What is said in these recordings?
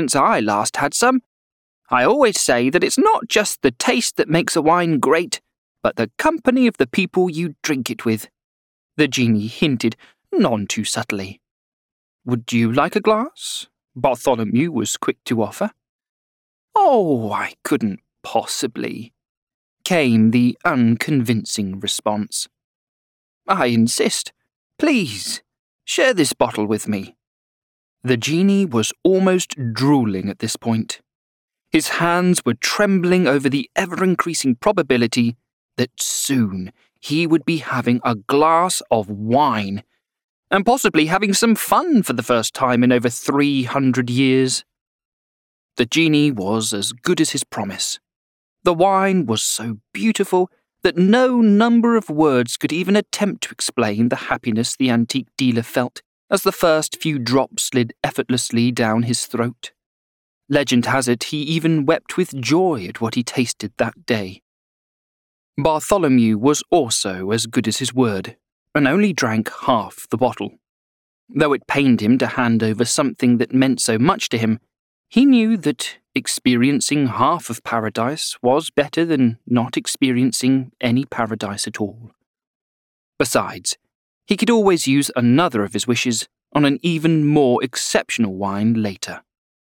since I last had some. I always say that it's not just the taste that makes a wine great, but the company of the people you drink it with," the genie hinted, none too subtly. "Would you like a glass?" Bartholomew was quick to offer. "Oh, I couldn't possibly," came the unconvincing response. "I insist. Please, share this bottle with me." The genie was almost drooling at this point. His hands were trembling over the ever-increasing probability that soon he would be having a glass of wine, and possibly having some fun for the first time in over 300 years. The genie was as good as his promise. The wine was so beautiful that no number of words could even attempt to explain the happiness the antique dealer felt as the first few drops slid effortlessly down his throat. Legend has it he even wept with joy at what he tasted that day. Bartholomew was also as good as his word, and only drank half the bottle. Though it pained him to hand over something that meant so much to him, he knew that experiencing half of paradise was better than not experiencing any paradise at all. Besides, he could always use another of his wishes on an even more exceptional wine later.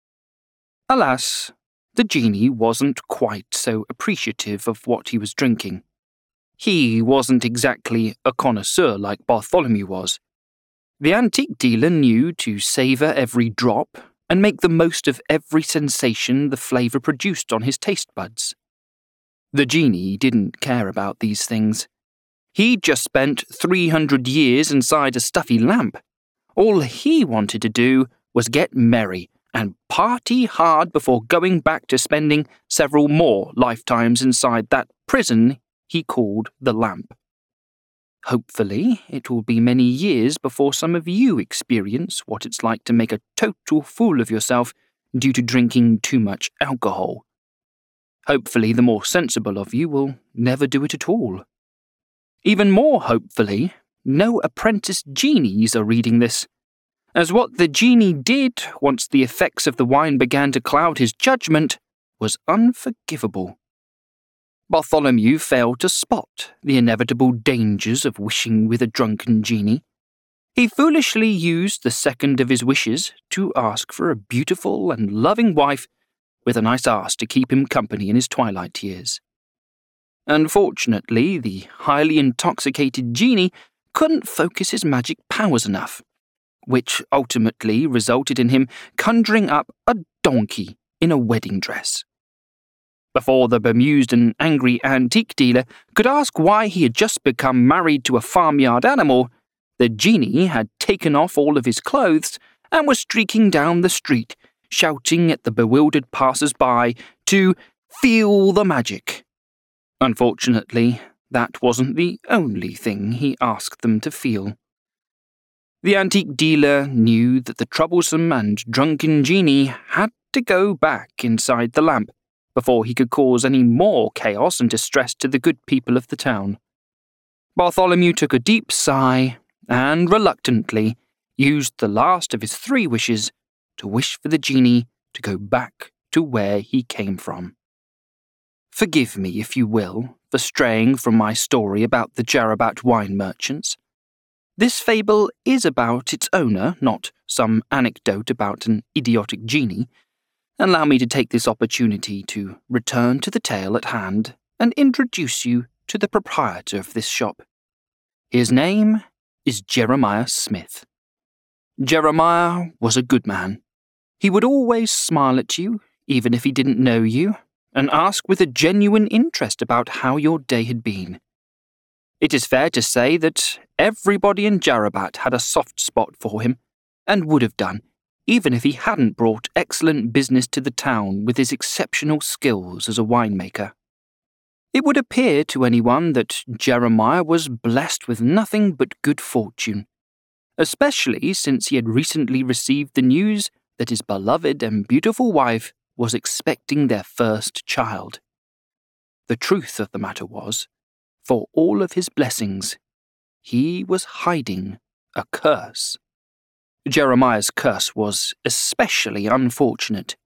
Alas, the genie wasn't quite so appreciative of what he was drinking. He wasn't exactly a connoisseur like Bartholomew was. The antique dealer knew to savour every drop and make the most of every sensation the flavour produced on his taste buds. The genie didn't care about these things. He'd just spent 300 years inside a stuffy lamp. All he wanted to do was get merry and party hard before going back to spending several more lifetimes inside that prison he called the lamp. Hopefully, it will be many years before some of you experience what it's like to make a total fool of yourself due to drinking too much alcohol. Hopefully, the more sensible of you will never do it at all. Even more hopefully, no apprentice genies are reading this, as what the genie did once the effects of the wine began to cloud his judgment was unforgivable. Bartholomew failed to spot the inevitable dangers of wishing with a drunken genie. He foolishly used the second of his wishes to ask for a beautiful and loving wife with a nice ass to keep him company in his twilight years. Unfortunately, the highly intoxicated genie couldn't focus his magic powers enough, which ultimately resulted in him conjuring up a donkey in a wedding dress. Before the bemused and angry antique dealer could ask why he had just become married to a farmyard animal, the genie had taken off all of his clothes and was streaking down the street, shouting at the bewildered passers-by to feel the magic. Unfortunately, that wasn't the only thing he asked them to feel. The antique dealer knew that the troublesome and drunken genie had to go back inside the lamp before he could cause any more chaos and distress to the good people of the town. Bartholomew took a deep sigh and, reluctantly, used the last of his 3 wishes to wish for the genie to go back to where he came from. Forgive me, if you will, for straying from my story about the Jarabat wine merchants. This fable is about its owner, not some anecdote about an idiotic genie. Allow me to take this opportunity to return to the tale at hand and introduce you to the proprietor of this shop. His name is Jeremiah Smith. Jeremiah was a good man. He would always smile at you, even if he didn't know you, and ask with a genuine interest about how your day had been. It is fair to say that everybody in Jarabat had a soft spot for him, and would have done, even if he hadn't brought excellent business to the town with his exceptional skills as a winemaker. It would appear to anyone that Jeremiah was blessed with nothing but good fortune, especially since he had recently received the news that his beloved and beautiful wife was expecting their first child. The truth of the matter was, for all of his blessings, he was hiding a curse. Jeremiah's curse was especially unfortunate,